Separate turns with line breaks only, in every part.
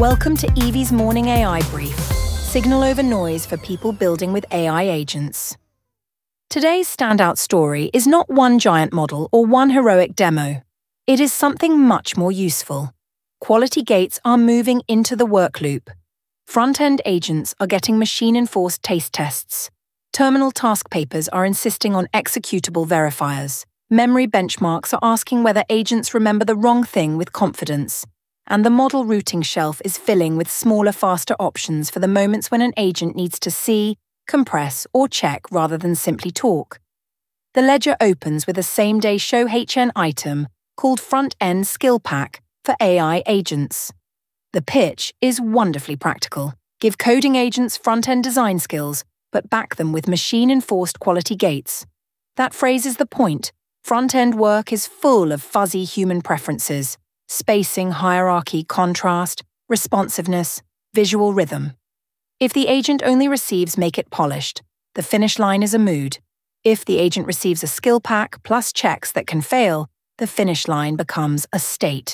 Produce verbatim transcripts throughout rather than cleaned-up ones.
Welcome to Evie's Morning A I Brief, signal over noise for people building with A I agents. Today's standout story is not one giant model or one heroic demo. It is something much more useful. Quality gates are moving into the work loop. Front-end agents are getting machine-enforced taste tests. Terminal task papers are insisting on executable verifiers. Memory benchmarks are asking whether agents remember the wrong thing with confidence. And the model routing shelf is filling with smaller, faster options for the moments when an agent needs to see, compress, or check rather than simply talk. The ledger opens with a same-day Show H N item called Front-End Skill Pack for A I agents. The pitch is wonderfully practical. Give coding agents front-end design skills, but back them with machine-enforced quality gates. That phrase is the point. Front-end work is full of fuzzy human preferences. Spacing, hierarchy, contrast, responsiveness, visual rhythm. If the agent only receives Make It Polished, the finish line is a mood. If the agent receives a skill pack plus checks that can fail, the finish line becomes a state.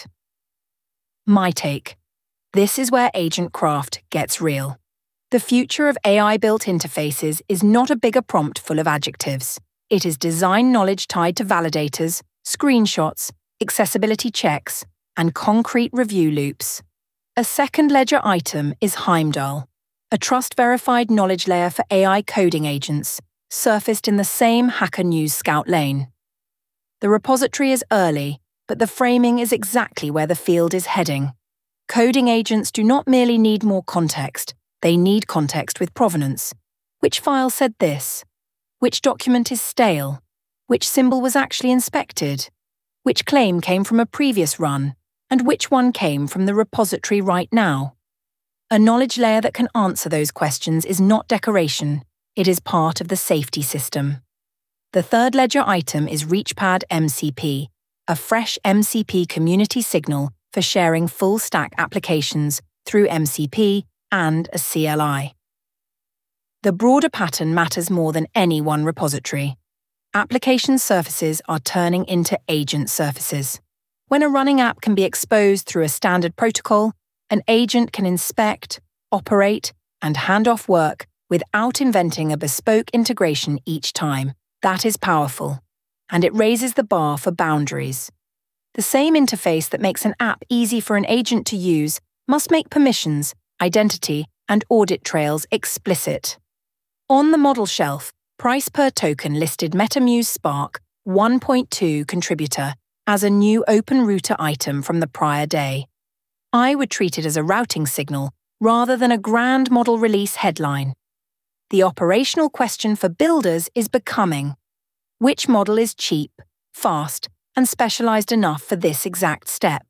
My take. This is where agent craft gets real. The future of A I-built interfaces is not a bigger prompt full of adjectives. It is design knowledge tied to validators, screenshots, accessibility checks, and concrete review loops. A second ledger item is Heimdall, a trust-verified knowledge layer for A I coding agents, surfaced in the same Hacker News Scout lane. The repository is early, but the framing is exactly where the field is heading. Coding agents do not merely need more context, they need context with provenance. Which file said this? Which document is stale? Which symbol was actually inspected? Which claim came from a previous run? And which one came from the repository right now? A knowledge layer that can answer those questions is not decoration, it is part of the safety system. The third ledger item is Reachpad M C P, a fresh M C P community signal for sharing full-stack applications through M C P and a C L I. The broader pattern matters more than any one repository. Application surfaces are turning into agent surfaces. When a running app can be exposed through a standard protocol, an agent can inspect, operate, and hand off work without inventing a bespoke integration each time. That is powerful, and it raises the bar for boundaries. The same interface that makes an app easy for an agent to use must make permissions, identity, and audit trails explicit. On the model shelf, price per token listed MetaMuse Spark one point two contributor as a new open router item from the prior day. I would treat it as a routing signal rather than a grand model release headline. The operational question for builders is becoming: which model is cheap, fast, and specialized enough for this exact step?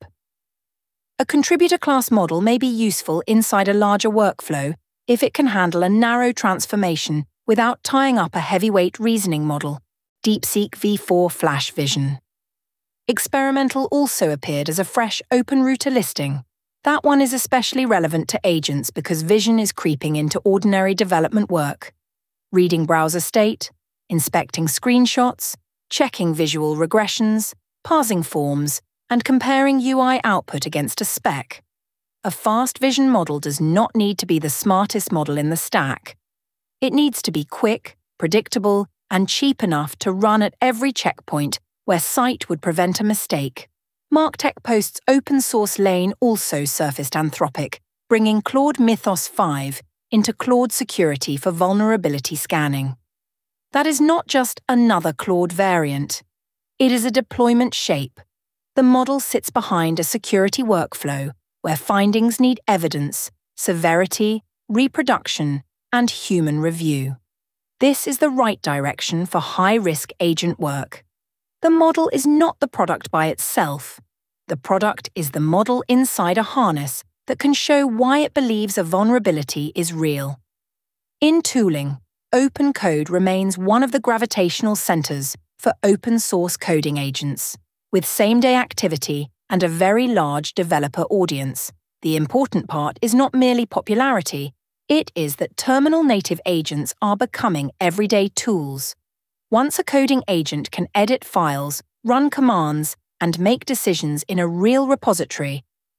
A contributor class model may be useful inside a larger workflow if it can handle a narrow transformation without tying up a heavyweight reasoning model, DeepSeek V four Flash Vision. Experimental also appeared as a fresh open router listing. That one is especially relevant to agents because Vision is creeping into ordinary development work. Reading browser state, inspecting screenshots, checking visual regressions, parsing forms, and comparing U I output against a spec. A fast Vision model does not need to be the smartest model in the stack. It needs to be quick, predictable, and cheap enough to run at every checkpoint where sight would prevent a mistake. MarkTech Post's open source lane also surfaced Anthropic, bringing Claude Mythos five into Claude Security for vulnerability scanning. That is not just another Claude variant. It is a deployment shape. The model sits behind a security workflow where findings need evidence, severity, reproduction, and human review. This is the right direction for high-risk agent work. The model is not the product by itself. The product is the model inside a harness that can show why it believes a vulnerability is real. In tooling, open code remains one of the gravitational centers for open-source coding agents. With same-day activity and a very large developer audience, the important part is not merely popularity, it is that terminal-native agents are becoming everyday tools. Once a coding agent can edit files, run commands, and make decisions in a real repository,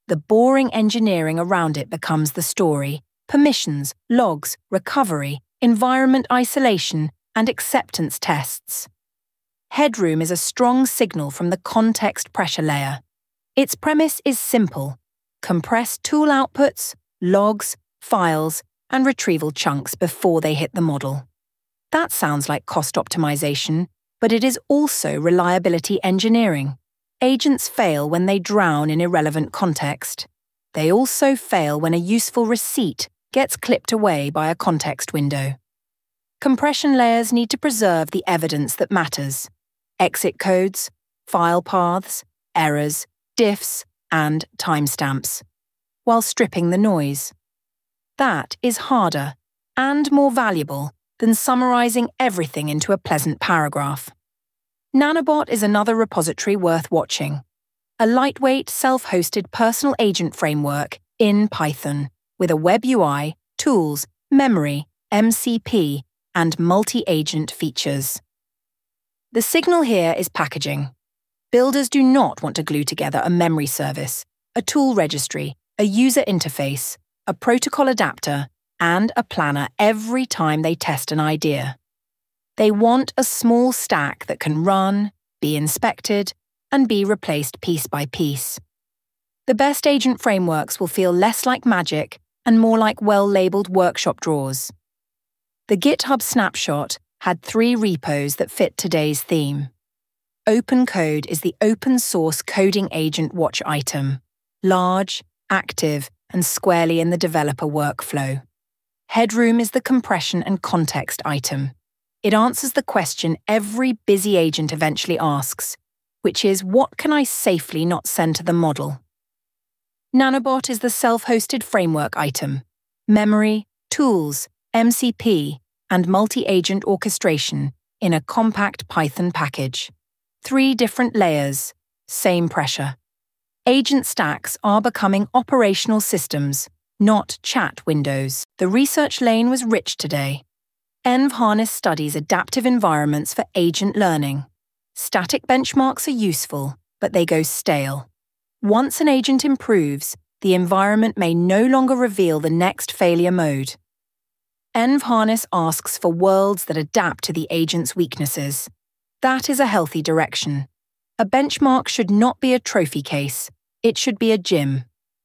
The boring engineering around it becomes the story: permissions, logs, recovery, environment isolation, and acceptance tests. Headroom is a strong signal from the context pressure layer. Its premise is simple: compress tool outputs, logs, files, and retrieval chunks before they hit the model. That sounds like cost optimization, but it is also reliability engineering. Agents fail when they drown in irrelevant context. They also fail when a useful receipt gets clipped away by a context window. Compression layers need to preserve the evidence that matters: exit codes, file paths, errors, diffs, and timestamps, while stripping the noise. That is harder and more valuable than summarizing everything into a pleasant paragraph. Nanobot is another repository worth watching. A lightweight, self-hosted personal agent framework in Python with a web U I, tools, memory, M C P, and multi-agent features. The signal here is packaging. Builders do not want to glue together a memory service, a tool registry, a user interface, a protocol adapter, and a planner every time they test an idea. They want a small stack that can run, be inspected, and be replaced piece by piece. The best agent frameworks will feel less like magic and more like well-labeled workshop drawers. The GitHub snapshot had three repos that fit today's theme. OpenCode is the open-source coding agent watch item, large, active, and squarely in the developer workflow. Headroom is the compression and context item. It answers the question every busy agent eventually asks, which is, what can I safely not send to the model? Nanobot is the self-hosted framework item: memory, tools, M C P, and multi-agent orchestration in a compact Python package. Three different layers, same pressure. Agent stacks are becoming operational systems, not chat windows. The research lane was rich today. EnvHarness studies adaptive environments for agent learning. Static benchmarks are useful, but they go stale. Once an agent improves, the environment may no longer reveal the next failure mode. EnvHarness asks for worlds that adapt to the agent's weaknesses. That is a healthy direction. A benchmark should not be a trophy case. It should be a gym.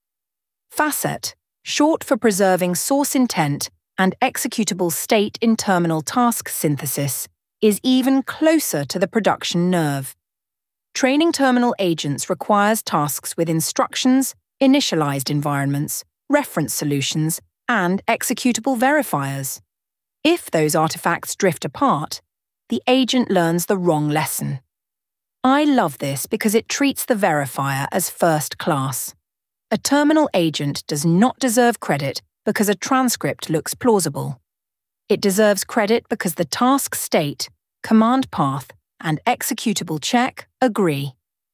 Facet, short for preserving source intent and executable state in terminal task synthesis, is even closer to the production nerve. Training terminal agents requires tasks with instructions, initialized environments, reference solutions, and executable verifiers. If those artifacts drift apart, the agent learns the wrong lesson. I love this because it treats the verifier as first class. A terminal agent does not deserve credit because a transcript looks plausible. It deserves credit because the task state, command path, and executable check agree.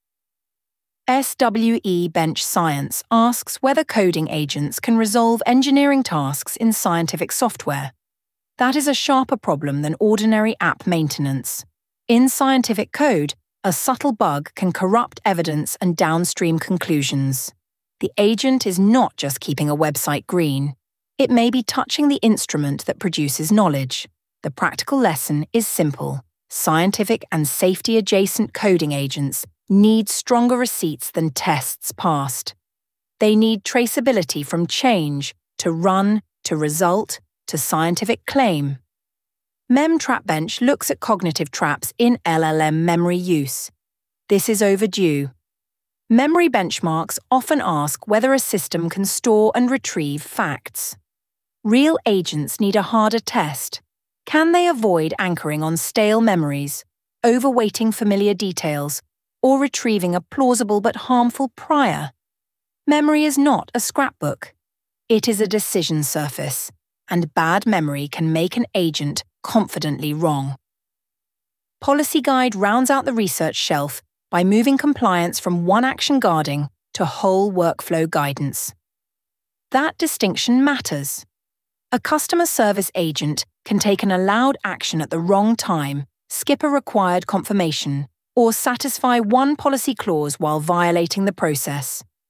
S W E Bench Science asks whether coding agents can resolve engineering tasks in scientific software. That is a sharper problem than ordinary app maintenance. In scientific code, a subtle bug can corrupt evidence and downstream conclusions. The agent is not just keeping a website green. It may be touching the instrument that produces knowledge. The practical lesson is simple. Scientific and safety-adjacent coding agents need stronger receipts than tests passed. They need traceability from change to run to result to scientific claim. MemTrapBench looks at cognitive traps in L L M memory use. This is overdue. Memory benchmarks often ask whether a system can store and retrieve facts. Real agents need a harder test. Can they avoid anchoring on stale memories, overweighting familiar details, or retrieving a plausible but harmful prior? Memory is not a scrapbook. It is a decision surface, and bad memory can make an agent confidently wrong. Policy Guide rounds out the research shelf by moving compliance from one-action guarding to whole workflow guidance. That distinction matters. A customer service agent can take an allowed action at the wrong time, skip a required confirmation, or satisfy one policy clause while violating the process.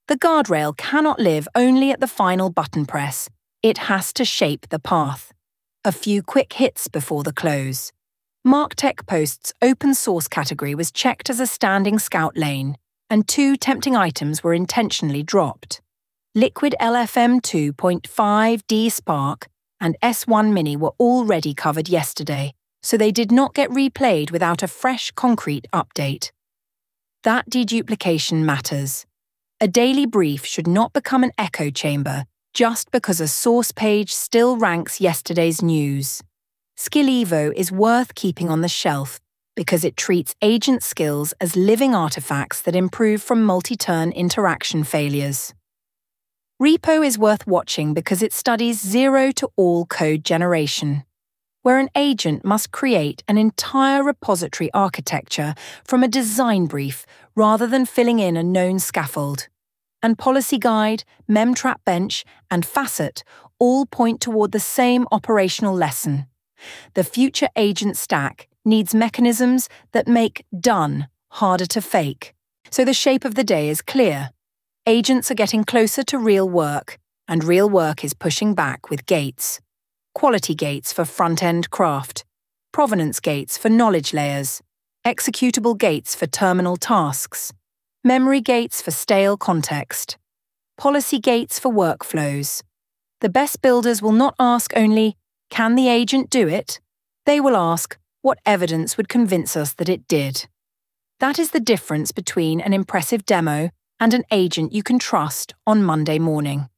The guardrail cannot live only at the final button press. It has to shape the path. A few quick hits before the close. MarkTech Post's open source category was checked as a standing scout lane, and two tempting items were intentionally dropped. Liquid L F M two point five D Spark and S one Mini were already covered yesterday, so they did not get replayed without a fresh concrete update. That deduplication matters. A daily brief should not become an echo chamber just because a source page still ranks yesterday's news. SkillEvo is worth keeping on the shelf because it treats agent skills as living artifacts that improve from multi-turn interaction failures. Repo is worth watching because it studies zero to all code generation, where an agent must create an entire repository architecture from a design brief rather than filling in a known scaffold. And Policy Guide, Memtrap Bench, and Facet all point toward the same operational lesson. The future agent stack needs mechanisms that make done harder to fake. So the shape of the day is clear. Agents are getting closer to real work, and real work is pushing back with gates. Quality gates for front-end craft, provenance gates for knowledge layers, executable gates for terminal tasks, memory gates for stale context, policy gates for workflows. The best builders will not ask only, can the agent do it? They will ask, what evidence would convince us that it did? That is the difference between an impressive demo and an agent you can trust on Monday morning.